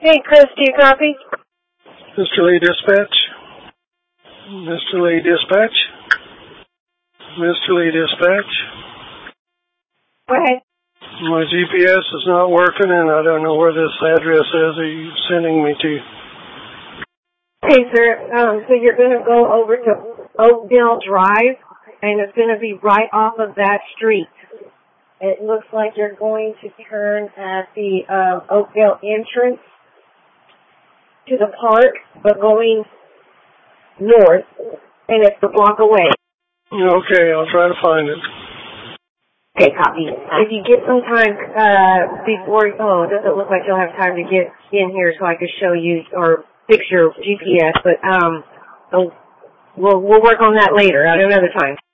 Hey, Chris, do you copy? Mr. Lee Dispatch? Mr. Lee Dispatch? Mr. Lee Dispatch? Go ahead. My GPS is not working, and I don't know where this address is that you're sending me to. Okay, sir. So you're going to go over to Oakdale Drive, and it's going to be right off of that street. It looks like you're going to turn at the Oakdale entrance to the park, but going north, and it's a block away. Okay, I'll try to find it. Okay, copy. If you get some time before, it doesn't look like you'll have time to get in here so I can show you or fix your GPS, but we'll work on that later at another time.